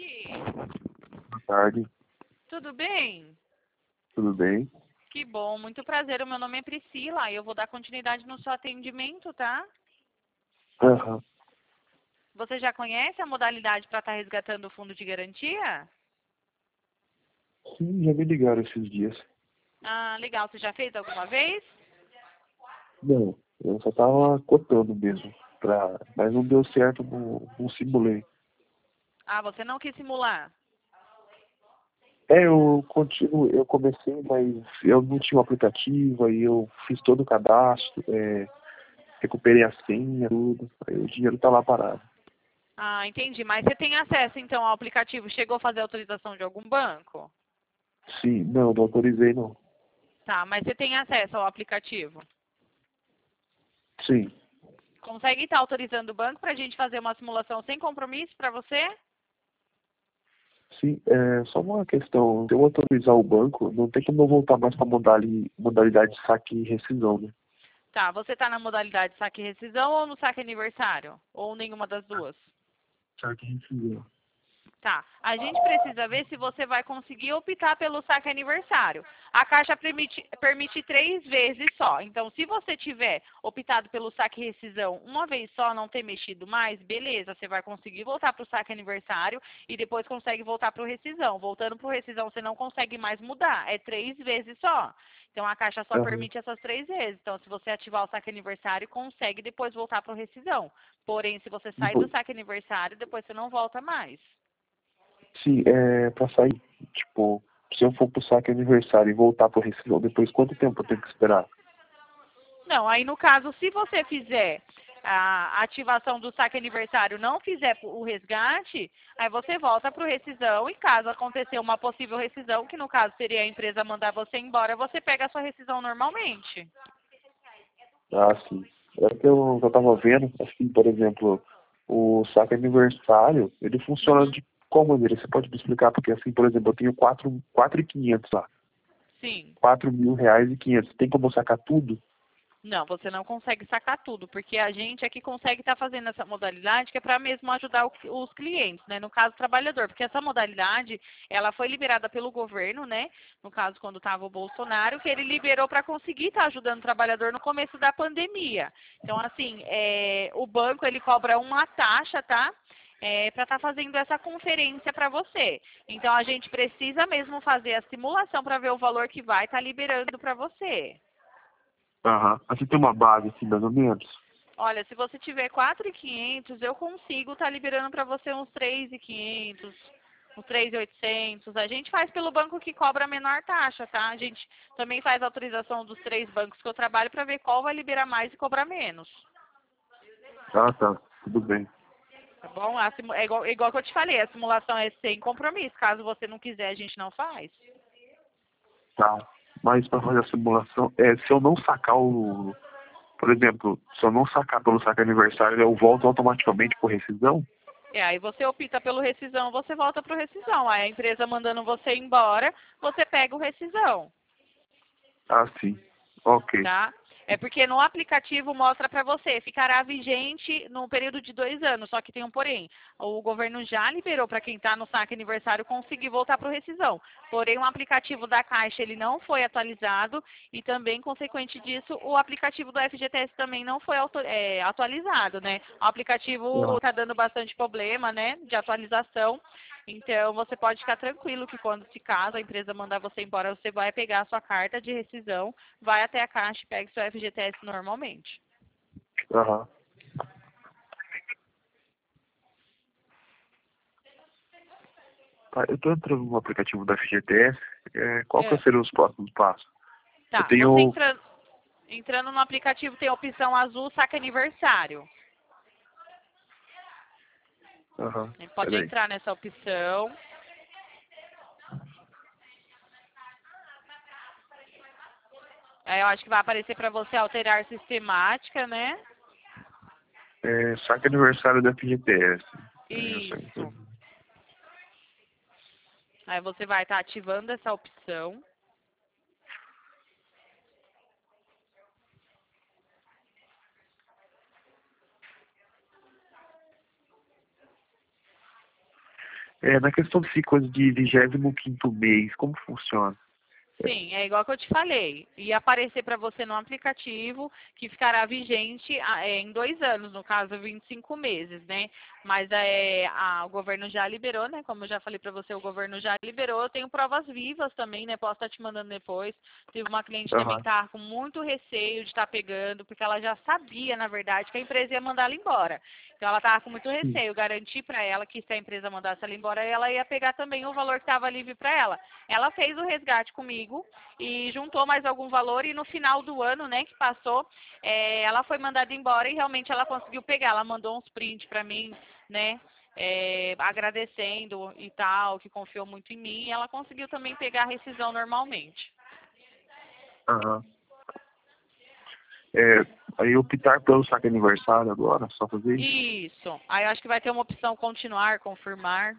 tarde. Boa tarde, Tudo bem? tudo bem? Que bom, muito prazer. O meu nome é Priscila e eu vou dar continuidade no seu atendimento, tá? Aham. Você já conhece a modalidade para estar resgatando o fundo de garantia? Sim, já me ligaram esses dias. Ah, legal. Você já fez alguma vez? Não, eu só tava cotando mesmo, mas não deu certo, não simulei. Ah, você não quis simular? Eu comecei, mas eu não tinha o aplicativo, aí eu fiz todo o cadastro, recuperei a senha, tudo, aí o dinheiro tá lá parado. Ah, entendi. Mas você tem acesso então ao aplicativo? Chegou a fazer autorização de algum banco? Sim, não autorizei não. Tá, mas você tem acesso ao aplicativo? Sim, Consegue estar autorizando o banco para a gente fazer uma simulação sem compromisso para você? sim, só uma questão, se eu autorizar o banco, não tem como eu voltar mais pra modalidade de saque e rescisão, né? Tá, você está na modalidade saque e rescisão ou no saque aniversário? Ou nenhuma das duas? Saque e rescisão. Tá, a gente precisa ver se você vai conseguir optar pelo saque aniversário. A Caixa permite 3 vezes só. Então, se você tiver optado pelo saque e rescisão uma vez só, não ter mexido mais, beleza, você vai conseguir voltar para o saque aniversário e depois consegue voltar para o rescisão. Voltando para o rescisão, você não consegue mais mudar. É 3 vezes só. Então, a Caixa só Aham. permite essas 3 vezes. Então, se você ativar o saque aniversário, consegue depois voltar para o rescisão. Porém, se você sair do Depois, saque aniversário, depois você não volta mais. sim, pra sair, tipo, se eu for pro saque aniversário e voltar pro rescisão, depois quanto tempo eu tenho que esperar? Não, aí no caso, se você fizer a ativação do saque aniversário, não fizer o resgate, aí você volta para o rescisão e caso acontecer uma possível rescisão, que no caso seria a empresa mandar você embora, você pega a sua rescisão normalmente. Ah, sim. É que eu tava vendo, assim, por exemplo, o saque aniversário, ele funciona Uhum. de qual maneira? Você pode me explicar? Porque, assim, por exemplo, eu tenho 4.500 lá. Sim. 4.000 reais e 500. Tem como eu sacar tudo? Não, você não consegue sacar tudo, porque a gente é que consegue estar fazendo essa modalidade que é para mesmo ajudar os clientes, né? No caso, o trabalhador, porque essa modalidade, ela foi liberada pelo governo, né? No caso, quando estava o Bolsonaro, que ele liberou para conseguir estar ajudando o trabalhador no começo da pandemia. Então, assim, o banco, ele cobra uma taxa, tá? Para estar fazendo essa conferência para você. Então, a gente precisa mesmo fazer a simulação para ver o valor que vai estar liberando para você. Aham. Assim tem uma base, assim, mais ou menos? Olha, se você tiver 4.500, eu consigo estar liberando para você uns 3.500, uns 3.800. A gente faz pelo banco que cobra a menor taxa, tá? A gente também faz autorização dos 3 bancos que eu trabalho para ver qual vai liberar mais e cobrar menos. Ah, tá. Tudo bem. Tá bom? É igual que eu te falei, a simulação é sem compromisso. Caso você não quiser, a gente não faz. Tá. Mas para fazer a simulação, se eu não sacar o. Por exemplo, se eu não sacar pelo saque aniversário, eu volto automaticamente por rescisão? Aí você opta pelo rescisão, você volta pro rescisão. Aí a empresa mandando você embora, você pega o rescisão. Ah, sim. Ok. Tá? É porque no aplicativo mostra para você, ficará vigente no período de 2 anos, só que tem um porém. O governo já liberou para quem está no saque aniversário conseguir voltar para o rescisão. Porém, o aplicativo da Caixa ele não foi atualizado e também, consequente disso, o aplicativo do FGTS também não foi atualizado, né? O aplicativo Ah, está dando bastante problema, né, de atualização. Então, você pode ficar tranquilo que quando se caso a empresa mandar você embora, você vai pegar a sua carta de rescisão, vai até a Caixa e pega seu FGTS normalmente. aham. Tá, eu tô entrando no aplicativo da FGTS. Qual que É. seriam os próximos passos? Eu Tá, você tenho. entrando no aplicativo tem a opção azul saque aniversário. Aham. Ele pode Peraí. entrar nessa opção. Aí eu acho que vai aparecer para você alterar sistemática, né? Saque aniversário da FGTS. Isso. Aí você vai estar ativando essa opção. Na questão desse coisa de 25º mês, como funciona? Sim, é igual que eu te falei. Ia aparecer para você no aplicativo que ficará vigente em 2 anos, no caso 25 meses, né? Mas o governo já liberou, né? Como eu já falei para você, o governo já liberou. Eu tenho provas vivas também, né? Posso estar te mandando depois. Teve uma cliente também que Aham. estava com muito receio de estar pegando, porque ela já sabia, na verdade, que a empresa ia mandar ela embora. Então ela estava com muito Sim. receio. Eu garanti para ela que se a empresa mandasse ela embora, ela ia pegar também o valor que estava livre para ela. Ela fez o resgate comigo e juntou mais algum valor e no final do ano, né, que passou, ela foi mandada embora e realmente ela conseguiu pegar. Ela mandou uns prints para mim, né, agradecendo e tal, que confiou muito em mim. E ela conseguiu também pegar a rescisão normalmente. Aham. Aí optar pelo saque aniversário agora, só fazer isso? Isso. Aí eu acho que vai ter uma opção continuar, confirmar.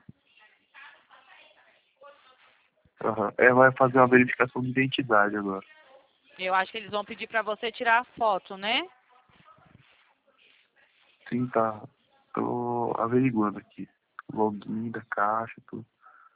Aham. Vai fazer uma verificação de identidade agora. Eu acho que eles vão pedir para você tirar a foto, né? Sim, tá. Tô averiguando aqui. Login da caixa, tudo.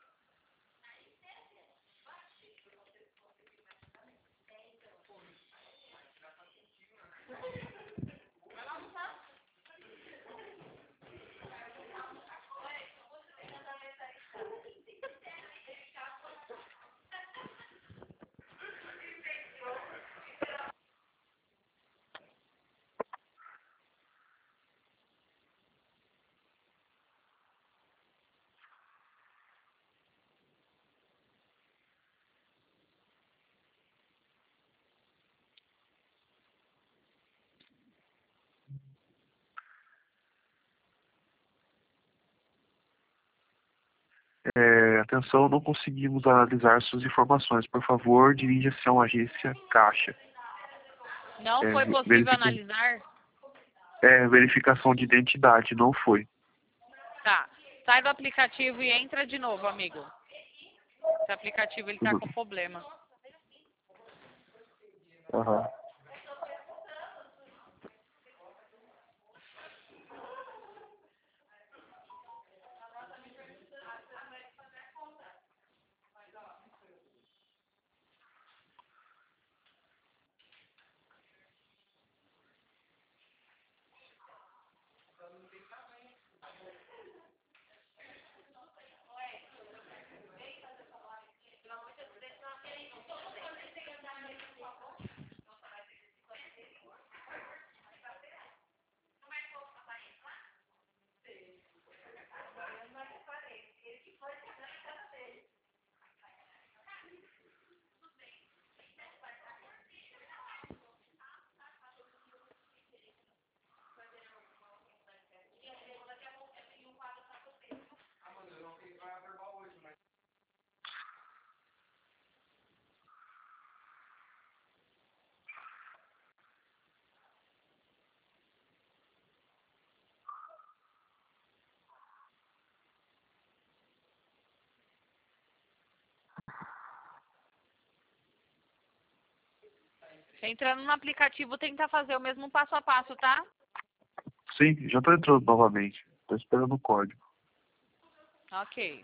Atenção, não conseguimos analisar suas informações. Por favor, dirija-se a uma agência caixa. Não É, foi possível verifica... analisar? verificação de identidade, não foi. Tá. Sai do aplicativo e entra de novo, amigo. Esse aplicativo ele tá Tudo. com problema. Aham. Entrando no aplicativo, tenta fazer o mesmo passo a passo, tá? Sim, já estou entrando novamente. Estou esperando o código. Ok.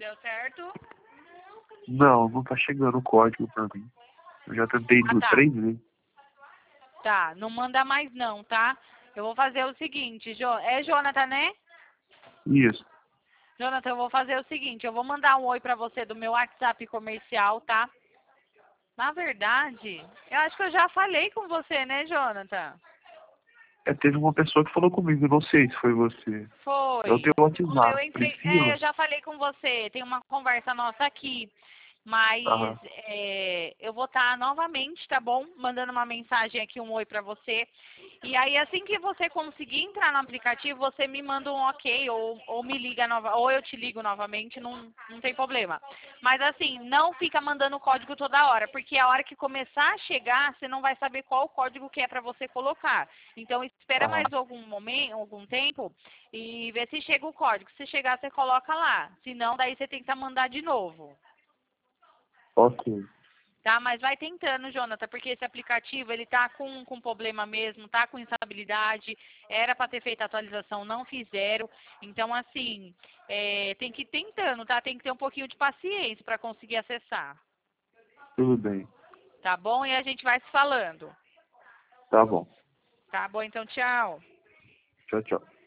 Deu certo? Não, não tá chegando o código pra mim. Eu já tentei Ah, tá. 3 vezes. Tá, não manda mais não, tá? Eu vou fazer o seguinte, é Jonathan, né? Isso. Jonathan, eu vou fazer o seguinte, eu vou mandar um oi pra você do meu WhatsApp comercial, tá? Na verdade, eu acho que eu já falei com você, né, Jonathan? Teve uma pessoa que falou comigo, não sei se foi você. Eu Foi. tenho o Eu WhatsApp, entrei, Priscila. eu já falei com você, tem uma conversa nossa aqui. Mas Aham. eu vou estar novamente, tá bom? Mandando uma mensagem aqui, um oi pra você. E aí, assim que você conseguir entrar no aplicativo, você me manda um ok, ou me liga ou eu te ligo novamente, não tem problema. Mas assim, não fica mandando o código toda hora, porque a hora que começar a chegar, você não vai saber qual o código que é pra você colocar. Então, espera Aham. mais algum momento, algum tempo, e vê se chega o código. Se chegar, você coloca lá. Se não, daí você tenta mandar de novo. Ok. Tá, mas vai tentando, Jonathan, porque esse aplicativo, ele tá com problema mesmo, tá com instabilidade, era para ter feito a atualização, não fizeram. Então, assim, tem que ir tentando, tá? Tem que ter um pouquinho de paciência para conseguir acessar. Tudo bem. Tá bom? E a gente vai se falando. Tá bom. Tá bom, então tchau. Tchau, tchau.